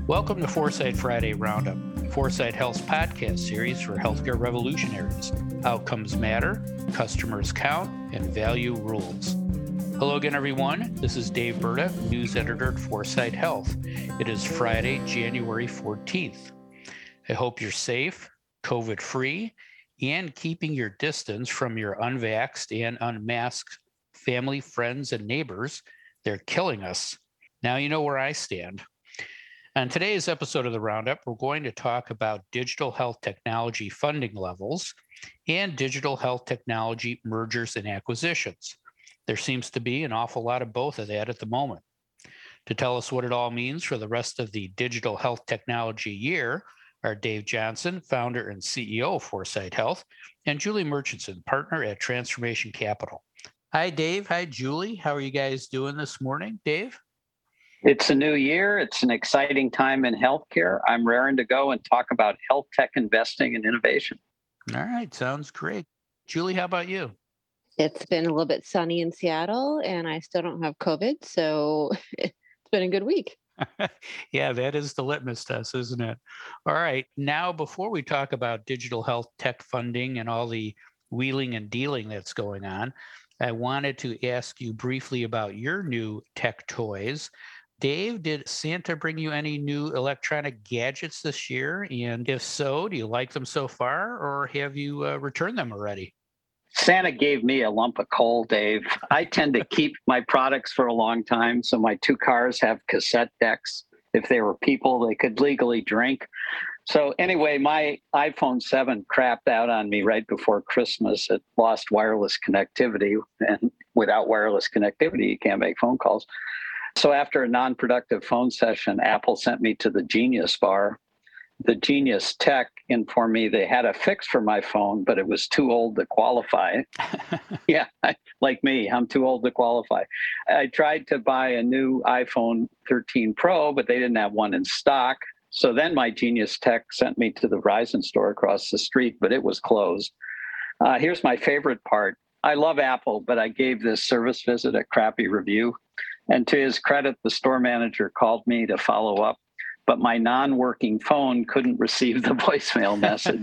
Welcome to Foresight Friday Roundup, Foresight Health's podcast series for healthcare revolutionaries. Outcomes matter, customers count, and value rules. Hello again, everyone. This is Dave Burda, news editor at Foresight Health. It is Friday, January 14th. I hope you're safe, COVID-free, and keeping your distance from your unvaxxed and unmasked family, friends, and neighbors. They're killing us. Now you know where I stand. On today's episode of the Roundup, we're going to talk about digital health technology funding levels and digital health technology mergers and acquisitions. There seems to be an awful lot of both of that at the moment. To tell us what it all means for the rest of the digital health technology year are Dave Johnson, founder and CEO of Foresight Health, and Julie Murchison, partner at Transformation Capital. Hi, Dave. Hi, Julie. How are you guys doing this morning, Dave? It's a new year. It's an exciting time in healthcare. I'm raring to go and talk about health tech investing and innovation. All right. Sounds great. Julie, how about you? It's been a little bit sunny in Seattle, and I still don't have COVID, so it's been a good week. Yeah, that is the litmus test, isn't it? All right. Now, before we talk about digital health tech funding and all the wheeling and dealing that's going on, I wanted to ask you briefly about your new tech toys. Dave, did Santa bring you any new electronic gadgets this year? And if so, do you like them so far, or have you returned them already? Santa gave me a lump of coal, Dave. I tend to keep my products for a long time. So my two cars have cassette decks. If they were people, they could legally drink. So anyway, my iPhone 7 crapped out on me right before Christmas. It lost wireless connectivity. And without wireless connectivity, you can't make phone calls. So after a non-productive phone session, Apple sent me to the Genius Bar. The Genius Tech informed me they had a fix for my phone, but it was too old to qualify. Yeah, like me, I'm too old to qualify. I tried to buy a new iPhone 13 Pro, but they didn't have one in stock. So then my Genius Tech sent me to the Verizon store across the street, but it was closed. Here's my favorite part. I love Apple, but I gave this service visit a crappy review. And to his credit, the store manager called me to follow up, but my non-working phone couldn't receive the voicemail message.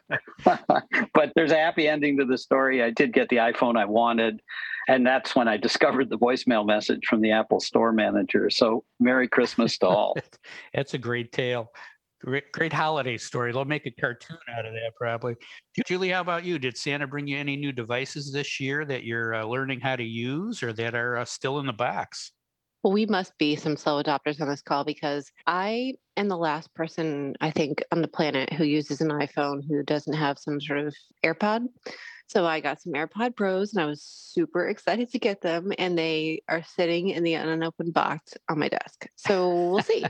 But there's a happy ending to the story. I did get the iPhone I wanted, and that's when I discovered the voicemail message from the Apple store manager. So Merry Christmas to all. That's a great tale. Great holiday story. They'll make a cartoon out of that probably. Julie, how about you? Did Santa bring you any new devices this year that you're learning how to use or that are still in the box? Well, we must be some slow adopters on this call because I am the last person, I think, on the planet who uses an iPhone who doesn't have some sort of AirPod. So I got some AirPod Pros and I was super excited to get them. And they are sitting in the unopened box on my desk. So we'll see.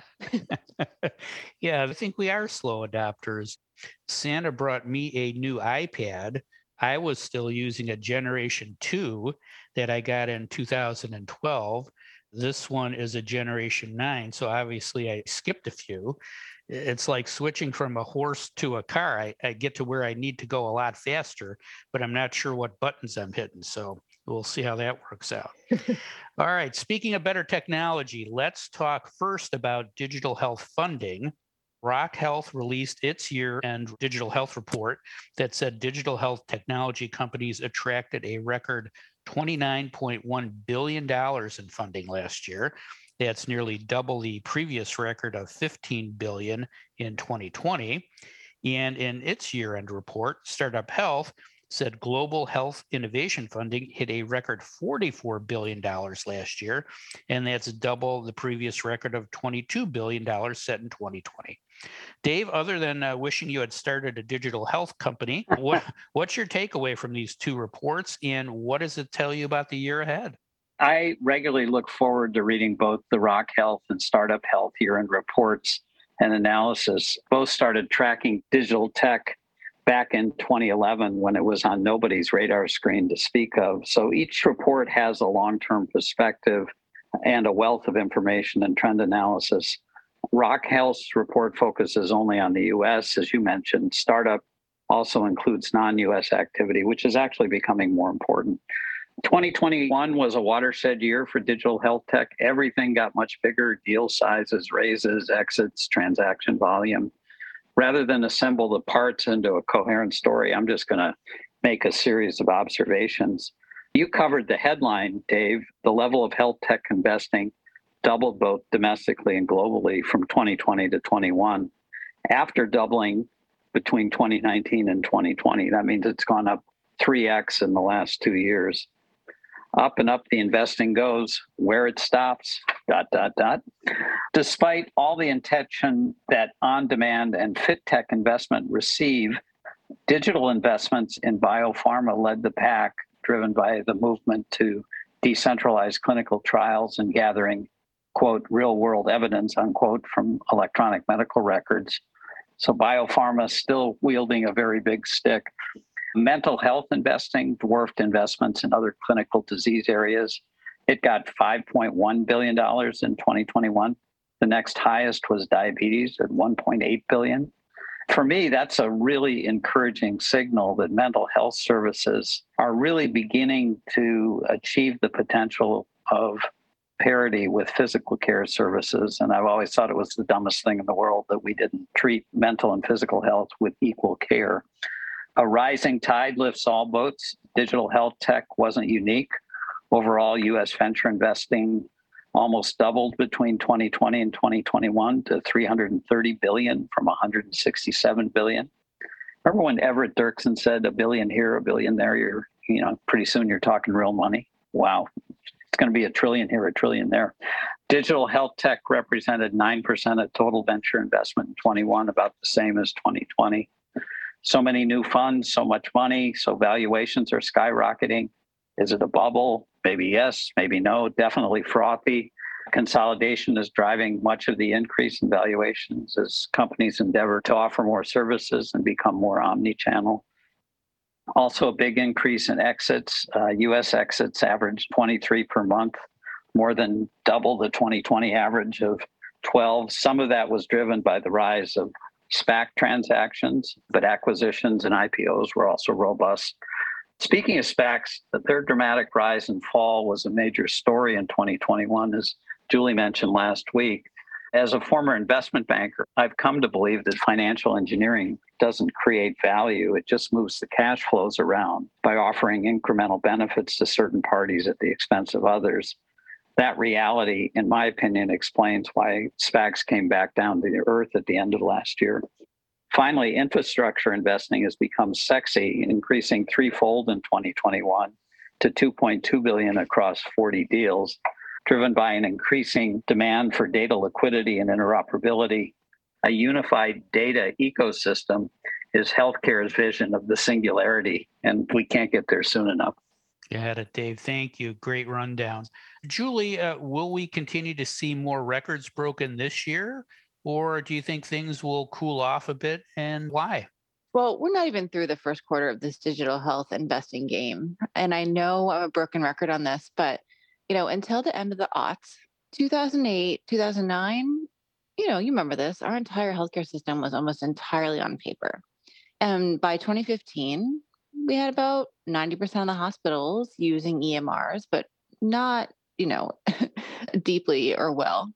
Yeah, I think we are slow adopters. Santa brought me a new iPad. I was still using a Generation 2 that I got in 2012. This one is a Generation 9, so obviously I skipped a few. It's like switching from a horse to a car. I get to where I need to go a lot faster, but I'm not sure what buttons I'm hitting, so we'll see how that works out. All right, speaking of better technology, let's talk first about digital health funding. Rock Health released its year-end digital health report that said digital health technology companies attracted a record $29.1 billion in funding last year. That's nearly double the previous record of $15 billion in 2020. And in its year-end report, Startup Health said global health innovation funding hit a record $44 billion last year, and that's double the previous record of $22 billion set in 2020. Dave, other than wishing you had started a digital health company, what's your takeaway from these two reports, and what does it tell you about the year ahead? I regularly look forward to reading both the Rock Health and Startup Health year-end reports and analysis. Both started tracking digital tech back in 2011 when it was on nobody's radar screen to speak of. So each report has a long-term perspective and a wealth of information and trend analysis. Rock Health's report focuses only on the U.S., as you mentioned. Startup also includes non-U.S. activity, which is actually becoming more important. 2021 was a watershed year for digital health tech. Everything got much bigger: deal sizes, raises, exits, transaction volume. Rather than assemble the parts into a coherent story, I'm just going to make a series of observations. You covered the headline, Dave. The level of health tech investing doubled both domestically and globally from 2020 to 21. After doubling between 2019 and 2020, that means it's gone up 3x in the last 2 years. Up and up the investing goes. Where it stops, ... Despite all the attention that on-demand and fit tech investment receive, digital investments in biopharma led the pack, driven by the movement to decentralized clinical trials and gathering, quote, real-world evidence, unquote, from electronic medical records. So biopharma is still wielding a very big stick. Mental health investing dwarfed investments in other clinical disease areas. It got $5.1 billion in 2021. The next highest was diabetes at $1.8 billion. For me, that's a really encouraging signal that mental health services are really beginning to achieve the potential of parity with physical care services. And I've always thought it was the dumbest thing in the world that we didn't treat mental and physical health with equal care. A rising tide lifts all boats. Digital health tech wasn't unique. Overall, U.S. venture investing almost doubled between 2020 and 2021 to $330 billion from $167 billion. Remember when Everett Dirksen said $1 billion here, $1 billion there? Pretty soon you're talking real money. Wow. It's going to be $1 trillion here, $1 trillion there. Digital health tech represented 9% of total venture investment in 21, about the same as 2020. So many new funds, so much money, so valuations are skyrocketing. Is it a bubble? Maybe yes, maybe no, definitely frothy. Consolidation is driving much of the increase in valuations as companies endeavor to offer more services and become more omni-channel. Also a big increase in exits. U.S. exits averaged 23 per month, more than double the 2020 average of 12. Some of that was driven by the rise of SPAC transactions, but acquisitions and IPOs were also robust. Speaking of SPACs, their dramatic rise and fall was a major story in 2021, as Julie mentioned last week. As a former investment banker, I've come to believe that financial engineering doesn't create value. It just moves the cash flows around by offering incremental benefits to certain parties at the expense of others. That reality, in my opinion, explains why SPACs came back down to the earth at the end of last year. Finally, infrastructure investing has become sexy, increasing threefold in 2021 to $2.2 billion across 40 deals, driven by an increasing demand for data liquidity and interoperability. A unified data ecosystem is healthcare's vision of the singularity, and we can't get there soon enough. Got it, Dave. Thank you. Great rundown. Julie, will we continue to see more records broken this year, or do you think things will cool off a bit, and why? Well, we're not even through the first quarter of this digital health investing game. And I know I'm a broken record on this, but until the end of the aughts, 2008, 2009, you remember this, our entire healthcare system was almost entirely on paper. And by 2015, we had about 90% of the hospitals using EMRs, but not, deeply or well.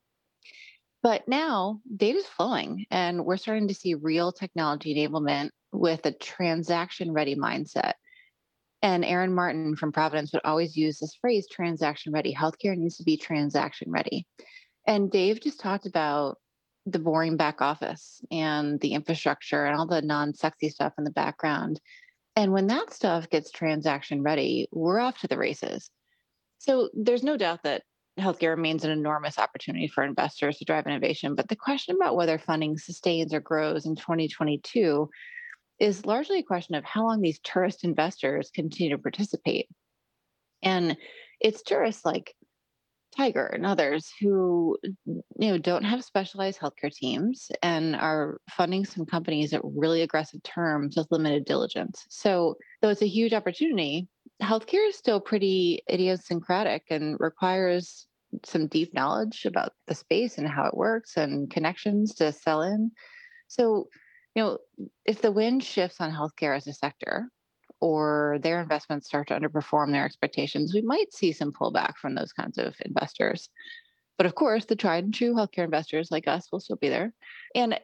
But now data's flowing and we're starting to see real technology enablement with a transaction ready mindset. And Aaron Martin from Providence would always use this phrase, transaction ready. Healthcare needs to be transaction ready. And Dave just talked about the boring back office and the infrastructure and all the non-sexy stuff in the background. And when that stuff gets transaction ready, we're off to the races. So there's no doubt that healthcare remains an enormous opportunity for investors to drive innovation. But the question about whether funding sustains or grows in 2022 is largely a question of how long these tourist investors continue to participate. And it's tourists like Tiger and others who don't have specialized healthcare teams and are funding some companies at really aggressive terms with limited diligence. So though it's a huge opportunity, healthcare is still pretty idiosyncratic and requires some deep knowledge about the space and how it works and connections to sell in. So, if the wind shifts on healthcare as a sector, or their investments start to underperform their expectations, we might see some pullback from those kinds of investors. But of course, the tried and true healthcare investors like us will still be there. And,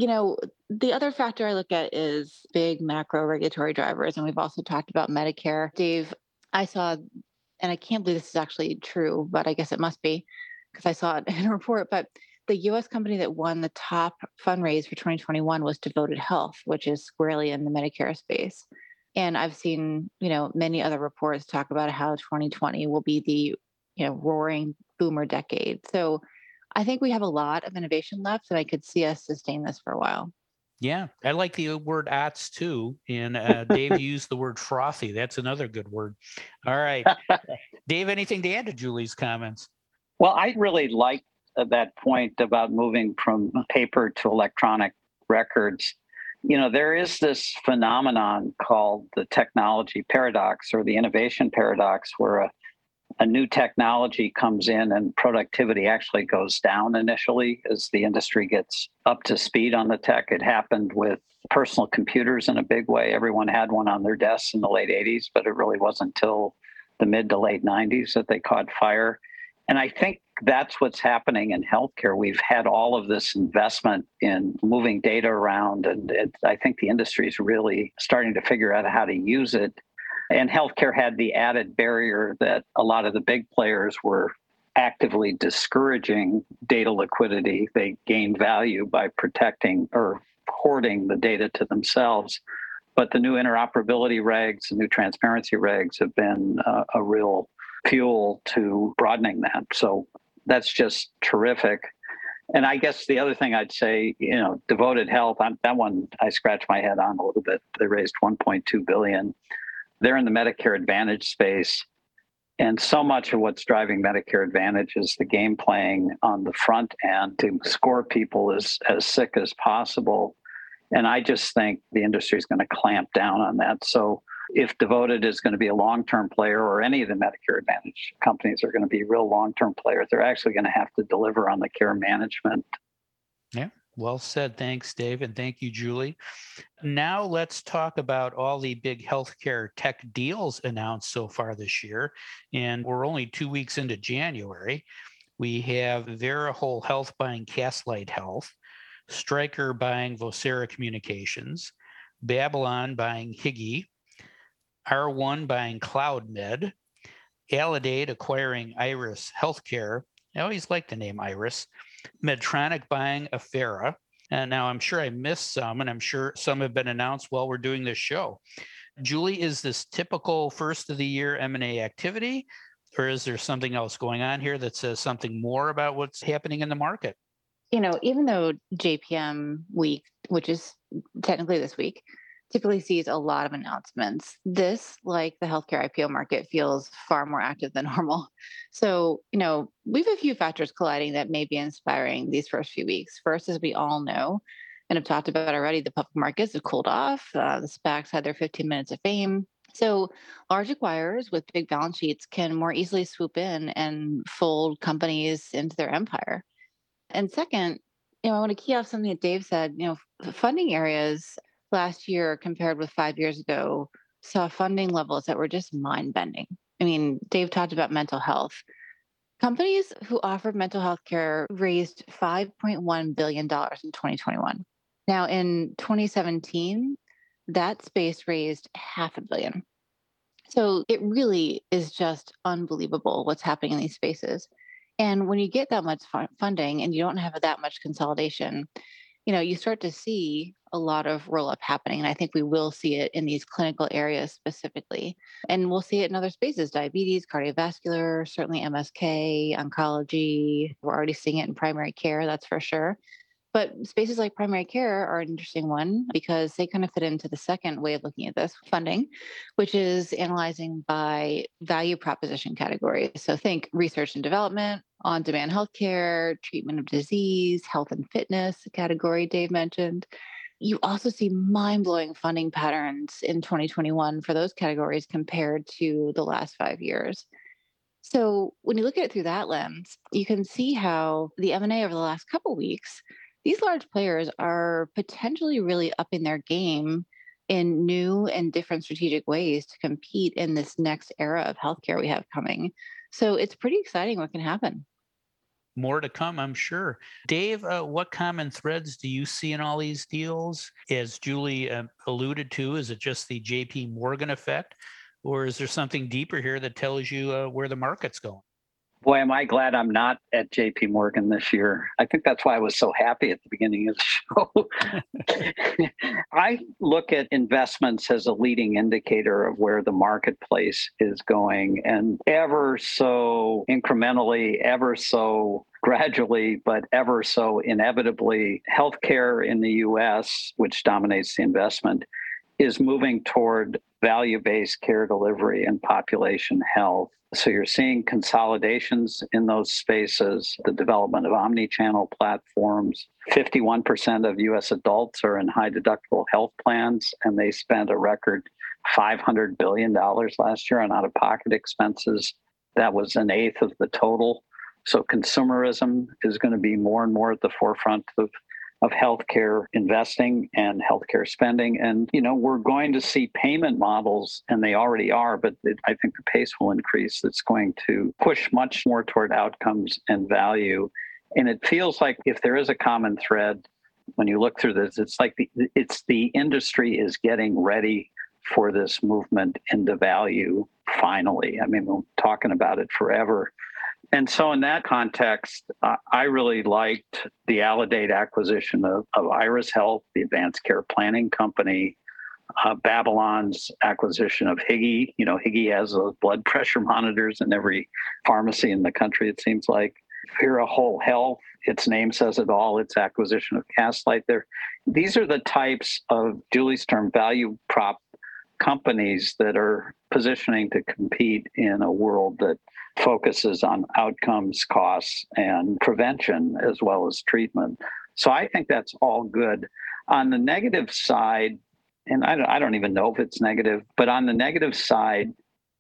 the other factor I look at is big macro regulatory drivers. And we've also talked about Medicare. Dave, I saw, and I can't believe this is actually true, but I guess it must be because I saw it in a report. But the US company that won the top fundraise for 2021 was Devoted Health, which is squarely in the Medicare space. And I've seen, many other reports talk about how 2020 will be the, roaring boomer decade. So I think we have a lot of innovation left, and I could see us sustain this for a while. Yeah, I like the word "ats" too. And Dave used the word "frothy." That's another good word. All right, Dave, anything to add to Julie's comments? Well, I really like that point about moving from paper to electronic records. There is this phenomenon called the technology paradox or the innovation paradox, where a new technology comes in and productivity actually goes down initially as the industry gets up to speed on the tech. It happened with personal computers in a big way. Everyone had one on their desks in the late 80s, but it really wasn't until the mid to late 90s that they caught fire. And I think that's what's happening in healthcare. We've had all of this investment in moving data around, and I think the industry is really starting to figure out how to use it. And healthcare had the added barrier that a lot of the big players were actively discouraging data liquidity. They gained value by protecting or hoarding the data to themselves. But the new interoperability regs, the new transparency regs have been a real fuel to broadening that. So that's just terrific. And I guess the other thing I'd say, Devoted Health, that one I scratched my head on a little bit. They raised $1.2 billion. They're in the Medicare Advantage space. And so much of what's driving Medicare Advantage is the game playing on the front end to score people as sick as possible. And I just think the industry is going to clamp down on that. So if Devoted is going to be a long-term player, or any of the Medicare Advantage companies are going to be real long-term players, they're actually going to have to deliver on the care management. Yeah, well said. Thanks, Dave. And thank you, Julie. Now let's talk about all the big healthcare tech deals announced so far this year. And we're only 2 weeks into January. We have Verihole Health buying Castlight Health, Stryker buying Vocera Communications, Babylon buying Higi, R1 buying CloudMed, Aledade acquiring Iris Healthcare. I always like the name Iris. Medtronic buying Affera. And now I'm sure I missed some, and I'm sure some have been announced while we're doing this show. Julie, is this typical first of the year M&A activity, or is there something else going on here that says something more about what's happening in the market? Even though JPM week, which is technically this week, typically sees a lot of announcements, this, like the healthcare IPO market, feels far more active than normal. So, we have a few factors colliding that may be inspiring these first few weeks. First, as we all know, and have talked about already, the public markets have cooled off. The SPACs had their 15 minutes of fame. So large acquirers with big balance sheets can more easily swoop in and fold companies into their empire. And second, I want to key off something that Dave said. Funding areas last year compared with 5 years ago saw funding levels that were just mind bending. I mean, Dave talked about mental health. Companies who offered mental health care raised $5.1 billion in 2021. Now, in 2017, that space raised $500 million. So it really is just unbelievable what's happening in these spaces. And when you get that much funding and you don't have that much consolidation, you start to see a lot of roll up happening. And I think we will see it in these clinical areas specifically. And we'll see it in other spaces: diabetes, cardiovascular, certainly MSK, oncology. We're already seeing it in primary care, that's for sure. But spaces like primary care are an interesting one because they kind of fit into the second way of looking at this funding, which is analyzing by value proposition categories. So think research and development, on demand healthcare, treatment of disease, health and fitness, a category Dave mentioned. You also see mind blowing funding patterns in 2021 for those categories compared to the last 5 years. So when you look at it through that lens, you can see how the M&A over the last couple of weeks, these large players are potentially really upping their game in new and different strategic ways to compete in this next era of healthcare we have coming. So it's pretty exciting what can happen. More to come, I'm sure. Dave, what common threads do you see in all these deals? As Julie alluded to, is it just the JP Morgan effect, or is there something deeper here that tells you where the market's going? Boy, am I glad I'm not at JP Morgan this year. I think that's why I was so happy at the beginning of the show. I look at investments as a leading indicator of where the marketplace is going, and ever so incrementally, ever so gradually, but ever so inevitably, healthcare in the US, which dominates the investment, is moving toward value-based care delivery and population health. So you're seeing consolidations in those spaces, the development of omni-channel platforms. 51% of US adults are in high deductible health plans, and they spent a record $500 billion last year on out-of-pocket expenses. That was an eighth of the total. So consumerism is going to be more and more at the forefront of healthcare investing and healthcare spending. And, we're going to see payment models, and they already are, but I think the pace will increase. It's going to push much more toward outcomes and value. And it feels like if there is a common thread, when you look through this, it's like the industry is getting ready for this movement into value finally. I mean, we're talking about it forever. And so in that context, I really liked the Aledade acquisition of Iris Health, the advanced care planning company, Babylon's acquisition of Higi. Higi has those blood pressure monitors in every pharmacy in the country, it seems like. Vera Whole Health, its name says it all, its acquisition of Castlight there. These are the types of Julie's term value prop companies that are positioning to compete in a world that focuses on outcomes, costs, and prevention as well as treatment. So I think that's all good. On the negative side, and I don't even know if it's negative, but on the negative side,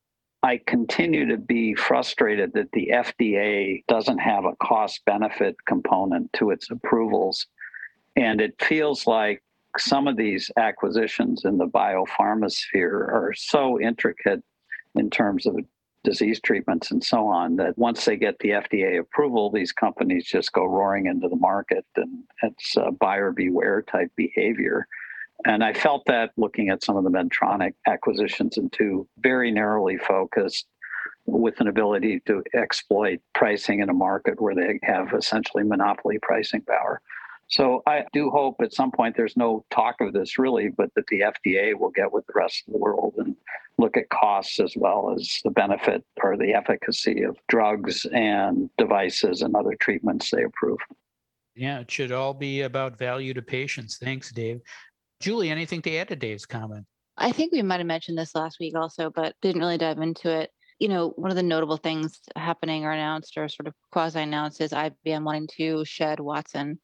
I continue to be frustrated that the FDA doesn't have a cost benefit component to its approvals. And it feels like some of these acquisitions in the biopharma sphere are so intricate in terms of disease treatments and so on that once they get the FDA approval, these companies just go roaring into the market, and it's buyer beware type behavior. And I felt that looking at some of the Medtronic acquisitions into very narrowly focused with an ability to exploit pricing in a market where they have essentially monopoly pricing power. So I do hope at some point there's no talk of this really, but that the FDA will get with the rest of the world and look at costs as well as the benefit or the efficacy of drugs and devices and other treatments they approve. Yeah, it should all be about value to patients. Thanks, Dave. Julie, anything to add to Dave's comment? I think we might have mentioned this last week also, but didn't really dive into it. One of the notable things happening or announced or sort of quasi announced is IBM wanting to shed Watson.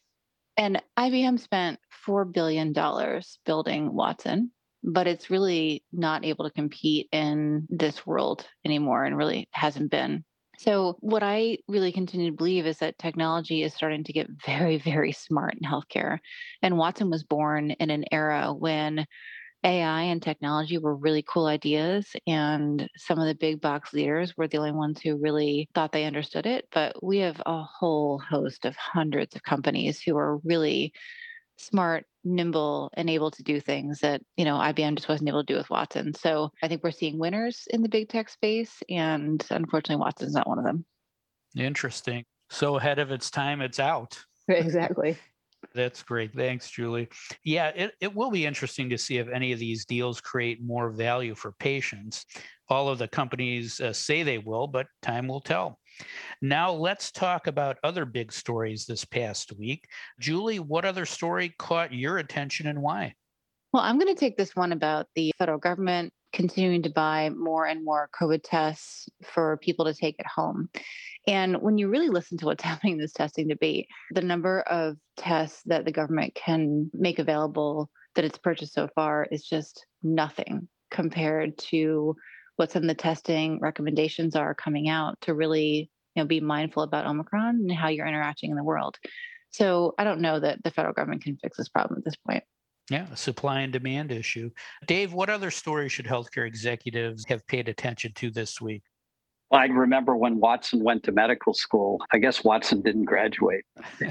And IBM spent $4 billion building Watson, but it's really not able to compete in this world anymore and really hasn't been. So, what I really continue to believe is that technology is starting to get very, very smart in healthcare. And Watson was born in an era when AI and technology were really cool ideas, and some of the big box leaders were the only ones who really thought they understood it. But we have a whole host of hundreds of companies who are really smart, nimble, and able to do things that, IBM just wasn't able to do with Watson. So I think we're seeing winners in the big tech space, and unfortunately, Watson's not one of them. Interesting. So ahead of its time, it's out. Exactly. That's great. Thanks, Julie. Yeah, it will be interesting to see if any of these deals create more value for patients. All of the companies say they will, but time will tell. Now let's talk about other big stories this past week. Julie, what other story caught your attention and why? Well, I'm going to take this one about the federal government continuing to buy more and more COVID tests for people to take at home. And when you really listen to what's happening in this testing debate, the number of tests that the government can make available that it's purchased so far is just nothing compared to what some of the testing recommendations are coming out to really, be mindful about Omicron and how you're interacting in the world. So I don't know that the federal government can fix this problem at this point. Yeah, a supply and demand issue. Dave, what other stories should healthcare executives have paid attention to this week? I remember when Watson went to medical school. I guess Watson didn't graduate.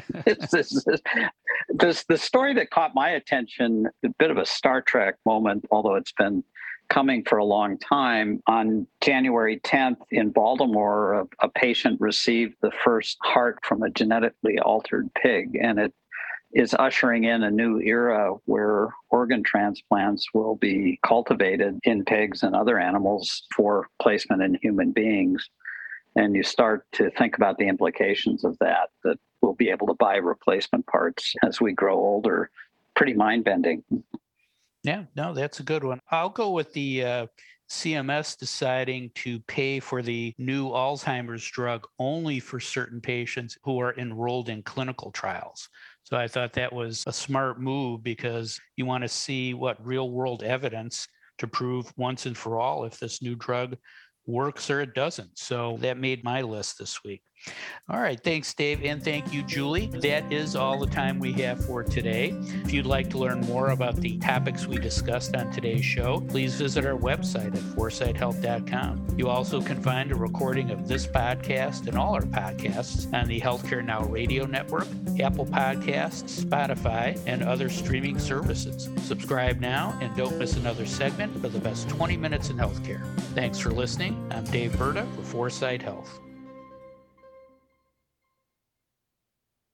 The story that caught my attention, a bit of a Star Trek moment, although it's been coming for a long time. On January 10th in Baltimore, a patient received the first heart from a genetically altered pig, and it is ushering in a new era where organ transplants will be cultivated in pigs and other animals for placement in human beings. And you start to think about the implications of that we'll be able to buy replacement parts as we grow older. Pretty mind-bending. Yeah, no, that's a good one. I'll go with the CMS deciding to pay for the new Alzheimer's drug only for certain patients who are enrolled in clinical trials. So I thought that was a smart move because you want to see what real world evidence to prove once and for all if this new drug works or it doesn't. So that made my list this week. All right. Thanks, Dave. And thank you, Julie. That is all the time we have for today. If you'd like to learn more about the topics we discussed on today's show, please visit our website at foresightshealth.com. You also can find a recording of this podcast and all our podcasts on the Healthcare Now Radio Network, Apple Podcasts, Spotify, and other streaming services. Subscribe now and don't miss another segment of the best 20 minutes in healthcare. Thanks for listening. I'm Dave Berta for Foresight Health.